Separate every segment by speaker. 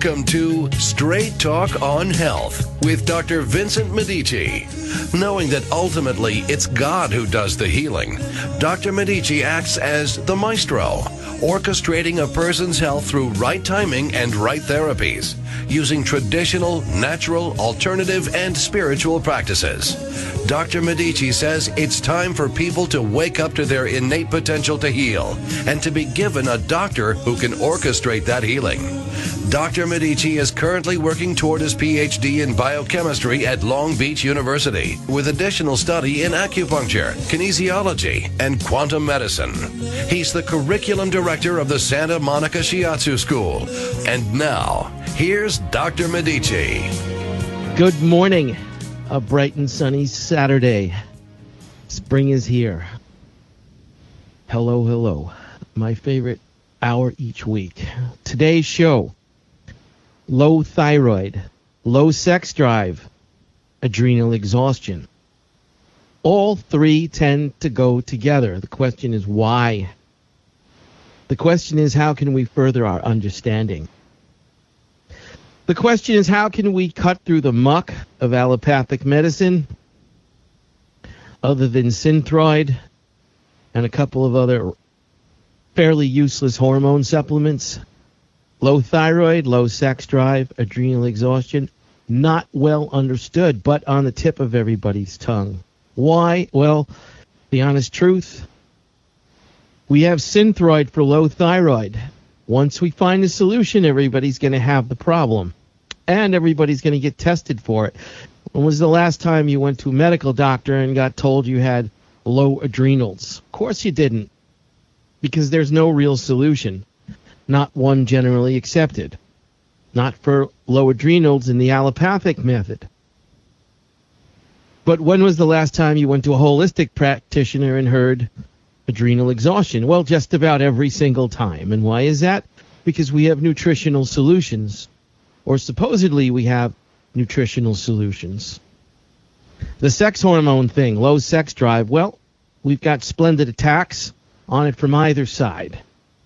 Speaker 1: Welcome to Straight Talk on Health with Dr. Vincent Medici. Knowing that ultimately it's God who does the healing, Dr. Medici acts as the maestro, orchestrating a person's health through right timing and right therapies, using traditional, natural, alternative, and spiritual practices. Dr. Medici says it's time for people to wake up to their innate potential to heal and to be given a doctor who can orchestrate that healing. Dr. Medici is currently working toward his PhD in biochemistry at Long Beach University with additional study in acupuncture, kinesiology, and quantum medicine. He's the curriculum director of the Santa Monica Shiatsu School. And now, here's Dr. Medici.
Speaker 2: Good morning. A bright and sunny Saturday. Spring is here. Hello, hello. My favorite hour each week. Today's show: low thyroid, low sex drive, adrenal exhaustion. All three tend to go together. The question is why? The question is, how can we further our understanding? The question is, how can we cut through the muck of allopathic medicine other than Synthroid and a couple of other fairly useless hormone supplements? Low thyroid, low sex drive, adrenal exhaustion, not well understood, but on the tip of everybody's tongue. Why? Well, the honest truth, we have Synthroid for low thyroid. Once we find a solution, everybody's going to have the problem, and everybody's going to get tested for it. When was the last time you went to a medical doctor and got told you had low adrenals? Of course you didn't, because there's no real solution, not one generally accepted, not for low adrenals in the allopathic method. But when was the last time you went to a holistic practitioner and heard adrenal exhaustion? Well, just about every single time. And why is that? Because we have nutritional solutions, or supposedly we have nutritional solutions. The sex hormone thing, low sex drive, well, we've got splendid attacks on it from either side.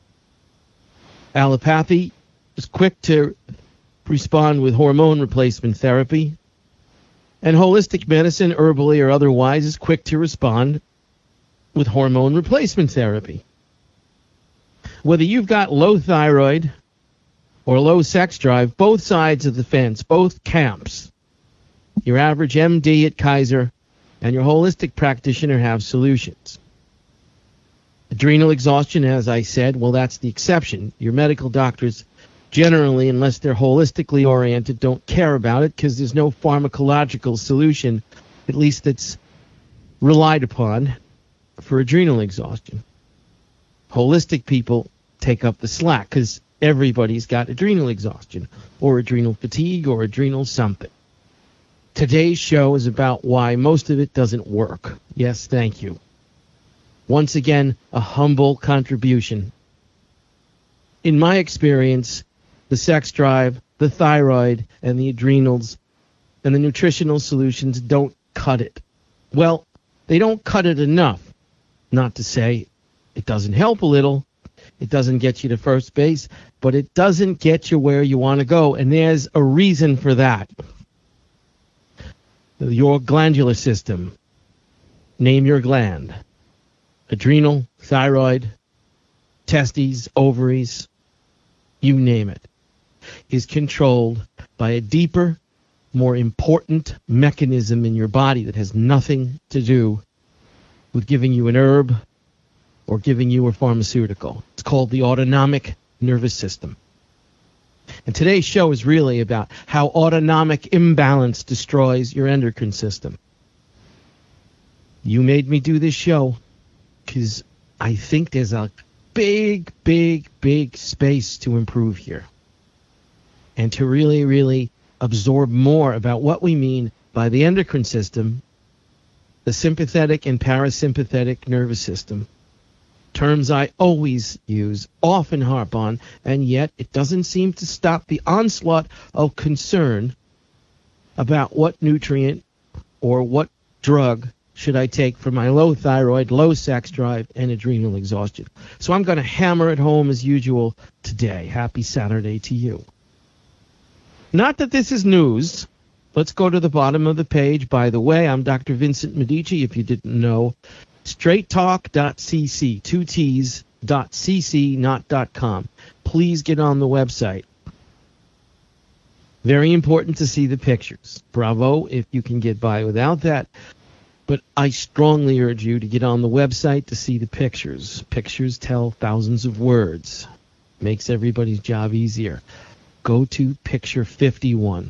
Speaker 2: Allopathy is quick to respond with hormone replacement therapy, and holistic medicine, herbally or otherwise, is quick to respond with hormone replacement therapy. Whether you've got low thyroid or low sex drive, both sides of the fence, both camps, your average MD at Kaiser and your holistic practitioner have solutions. Adrenal exhaustion, as I said, well, that's the exception. Your medical doctors generally, unless they're holistically oriented, don't care about it because there's no pharmacological solution, at least that's relied upon, for adrenal exhaustion. Holistic people take up the slack because everybody's got adrenal exhaustion or adrenal fatigue or adrenal something. Today's show is about why most of it doesn't work. Yes, thank you. Once again, a humble contribution. In my experience, the sex drive, the thyroid, and the adrenals and the nutritional solutions don't cut it. Well, they don't cut it enough. Not to say it doesn't help a little, it doesn't get you to first base, but it doesn't get you where you want to go, and there's a reason for that. Your glandular system, name your gland, adrenal, thyroid, testes, ovaries, you name it, is controlled by a deeper, more important mechanism in your body that has nothing to do with giving you an herb or giving you a pharmaceutical. It's called the autonomic nervous system. And today's show is really about how autonomic imbalance destroys your endocrine system. You made me do this show because I think there's a big, big, big space to improve here. And to really, really absorb more about what we mean by the endocrine system, the sympathetic and parasympathetic nervous system, terms I always use, often harp on, and yet it doesn't seem to stop the onslaught of concern about what nutrient or what drug should I take for my low thyroid, low sex drive, and adrenal exhaustion. So I'm going to hammer it home as usual today. Happy Saturday to you. Not that this is news. Let's go to the bottom of the page. By the way, I'm Dr. Vincent Medici, if you didn't know. straighttalk.cc, 2 T's, .cc, not .com. Please get on the website. Very important to see the pictures. Bravo if you can get by without that. But I strongly urge you to get on the website to see the pictures. Pictures tell thousands of words. Makes everybody's job easier. Go to picture 51.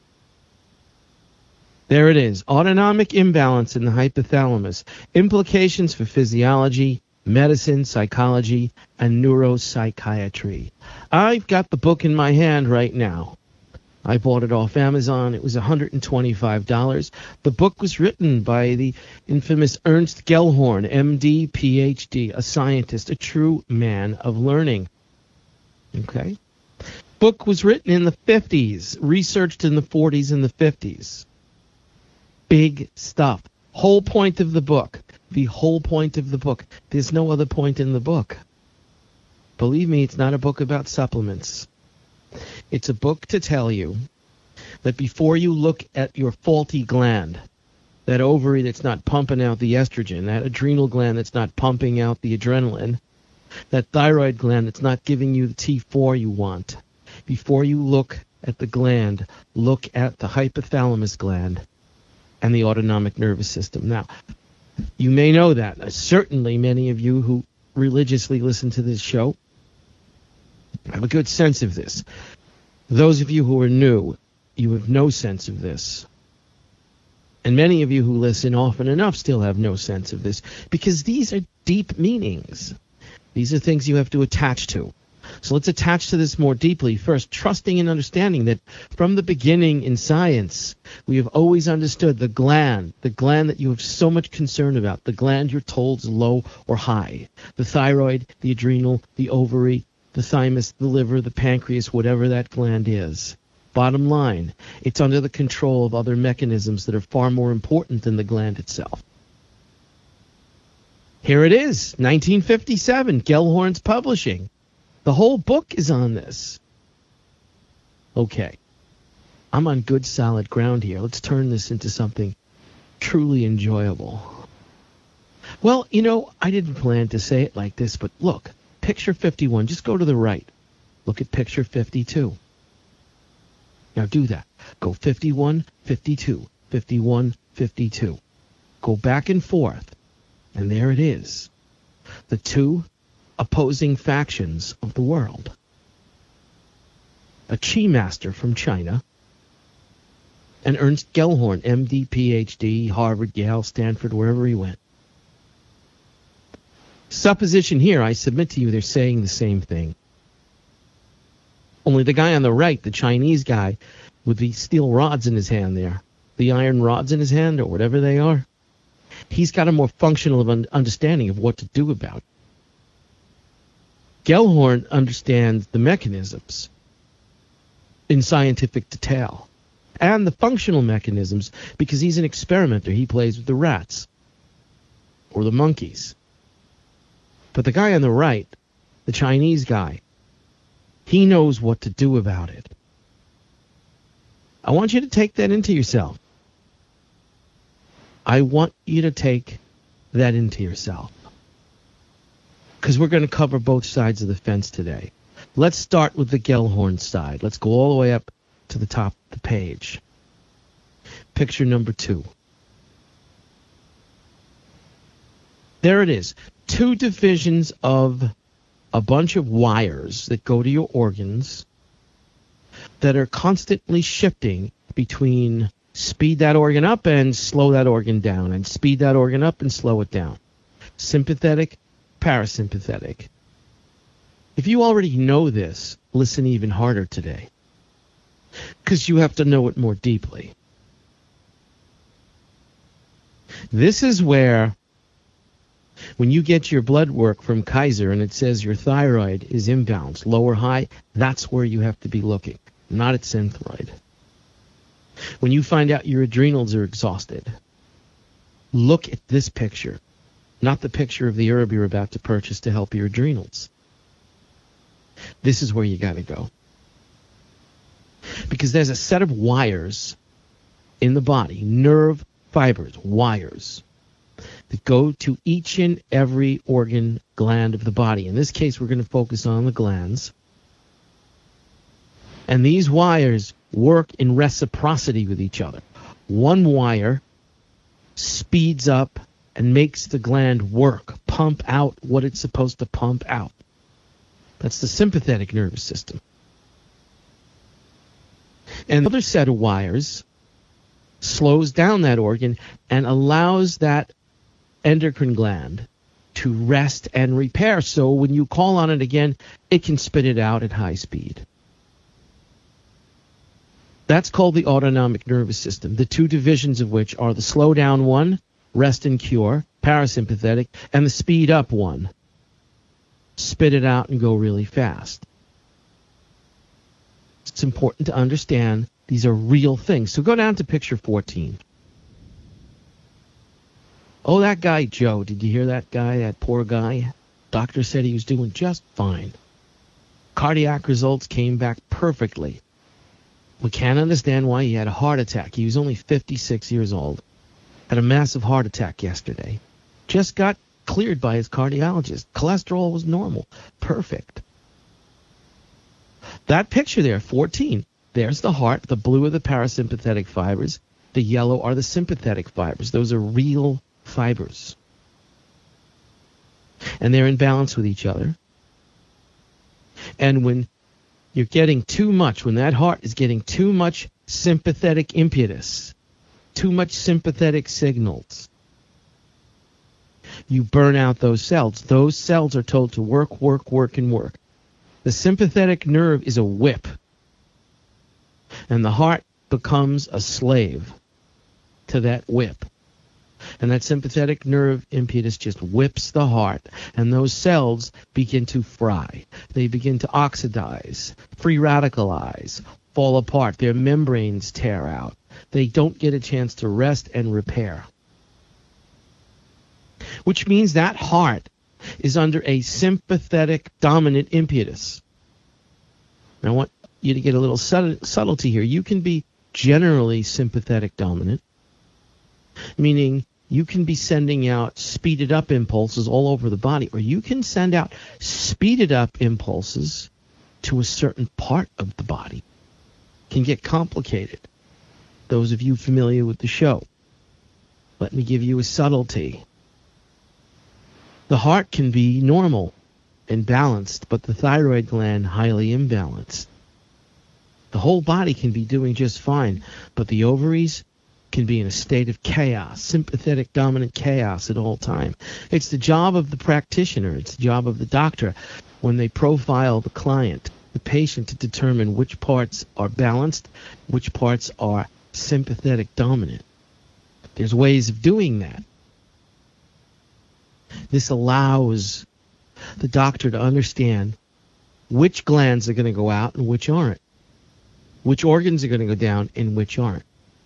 Speaker 2: There it is. Autonomic imbalance in the hypothalamus. Implications for physiology, medicine, psychology, and neuropsychiatry. I've got the book in my hand right now. I bought it off Amazon. It was $125. The book was written by the infamous Ernst Gellhorn, MD, PhD, a scientist, a true man of learning. Okay? Book was written in the 50s, researched in the 40s and the 50s. Big stuff. Whole point of the book. The whole point of the book. There's no other point in the book. Believe me, it's not a book about supplements. It's a book to tell you that before you look at your faulty gland, that ovary that's not pumping out the estrogen, that adrenal gland that's not pumping out the adrenaline, that thyroid gland that's not giving you the T4 you want, before you look at the gland, look at the hypothalamus gland and the autonomic nervous system. Now, you may know that. Certainly many of you who religiously listen to this show have a good sense of this. Those of you who are new, you have no sense of this. And many of you who listen often enough still have no sense of this, because these are deep meanings. These are things you have to attach to. So let's attach to this more deeply. First, trusting and understanding that from the beginning in science, we have always understood the gland that you have so much concern about, the gland you're told is low or high, the thyroid, the adrenal, the ovary, the thymus, the liver, the pancreas, whatever that gland is. Bottom line, it's under the control of other mechanisms that are far more important than the gland itself. Here it is, 1957, Gellhorn's Publishing. The whole book is on this. Okay, I'm on good solid ground here. Let's turn this into something truly enjoyable. Well, I didn't plan to say it like this, but look. Picture 51, just go to the right. Look at picture 52. Now do that. Go 51, 52, 51, 52. Go back and forth. And there it is. The two opposing factions of the world. A Qi master from China, and Ernst Gellhorn, MD, PhD, Harvard, Yale, Stanford, wherever he went. Supposition here, I submit to you, they're saying the same thing. Only the guy on the right, the Chinese guy, with the steel rods in his hand there, the iron rods in his hand, or whatever they are, he's got a more functional understanding of what to do about it. Gellhorn understands the mechanisms in scientific detail, and the functional mechanisms, because he's an experimenter. He plays with the rats, or the monkeys. But the guy on the right, the Chinese guy, he knows what to do about it. I want you to take that into yourself. I want you to take that into yourself. Because we're going to cover both sides of the fence today. Let's start with the Gellhorn side. Let's go all the way up to the top of the page. Picture number 2. There it is. 2 divisions of a bunch of wires that go to your organs that are constantly shifting between speed that organ up and slow that organ down, and speed that organ up and slow it down. Sympathetic, parasympathetic. If you already know this, listen even harder today, because you have to know it more deeply. This is where, when you get your blood work from Kaiser and it says your thyroid is imbalanced, low or high, that's where you have to be looking, not at Synthroid. When you find out your adrenals are exhausted, look at this picture, not the picture of the herb you're about to purchase to help your adrenals. This is where you got to go. because there's a set of wires in the body, nerve fibers, wires, that go to each and every organ, gland of the body. In this case, we're going to focus on the glands. And these wires work in reciprocity with each other. One wire speeds up and makes the gland work, pump out what it's supposed to pump out. That's the sympathetic nervous system. And the other set of wires slows down that organ and allows that endocrine gland to rest and repair. So when you call on it again, it can spit it out at high speed. That's called the autonomic nervous system, the two divisions of which are the slow down one, rest and cure, parasympathetic, and the speed up one, spit it out and go really fast. It's important to understand these are real things. So go down to picture 14. Oh, that guy, Joe, did you hear that guy, that poor guy? Doctor said he was doing just fine. Cardiac results came back perfectly. We can't understand why he had a heart attack. He was only 56 years old. Had a massive heart attack yesterday. Just got cleared by his cardiologist. Cholesterol was normal. Perfect. That picture there, 14, there's the heart. The blue are the parasympathetic fibers. The yellow are the sympathetic fibers. Those are real fibers. And they're in balance with each other. And when you're getting too much, when that heart is getting too much sympathetic impetus, too much sympathetic signals, you burn out those cells. Those cells are told to work, work, work, and work. The sympathetic nerve is a whip, and the heart becomes a slave to that whip. And that sympathetic nerve impetus just whips the heart, and those cells begin to fry. They begin to oxidize, free radicalize, fall apart. Their membranes tear out. They don't get a chance to rest and repair. Which means that heart is under a sympathetic dominant impetus. And I want you to get a little subtlety here. You can be generally sympathetic dominant, meaning you can be sending out speeded up impulses all over the body, or you can send out speeded up impulses to a certain part of the body. It can get complicated. Those of you familiar with the show, let me give you a subtlety. The heart can be normal and balanced, but the thyroid gland highly imbalanced. The whole body can be doing just fine, but the ovaries can be in a state of chaos, sympathetic dominant chaos at all time. It's the job of the practitioner, it's the job of the doctor when they profile the client, the patient, to determine which parts are balanced, which parts are sympathetic dominant. There's ways of doing that. This allows the doctor to understand which glands are going to go out and which aren't, which organs are going to go down and which aren't.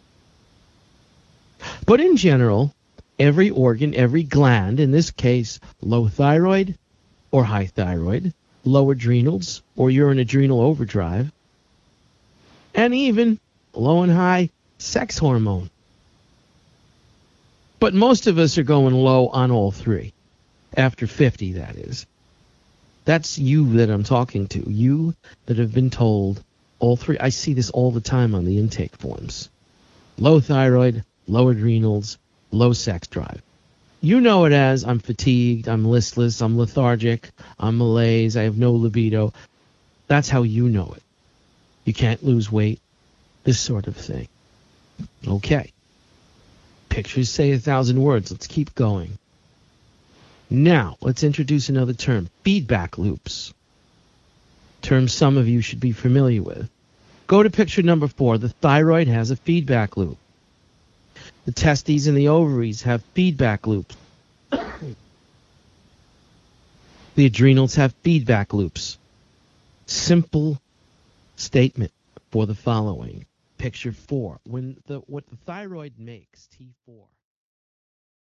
Speaker 2: But in general, every organ, every gland, in this case, low thyroid or high thyroid, low adrenals or you're in adrenal overdrive, and even low and high sex hormone. But most of us are going low on all three. After 50, that is. That's you that I'm talking to. You that have been told all three. I see this all the time on the intake forms. Low thyroid, low adrenals, low sex drive. You know it as I'm fatigued, I'm listless, I'm lethargic, I'm malaise, I have no libido. That's how you know it. You can't lose weight, this sort of thing. Okay. Pictures say 1,000 words. Let's keep going. Now, let's introduce another term, feedback loops. Term some of you should be familiar with. Go to picture number 4. The thyroid has a feedback loop. The testes and the ovaries have feedback loops. The adrenals have feedback loops. Simple statement for the following. Picture 4. What the thyroid makes, T4.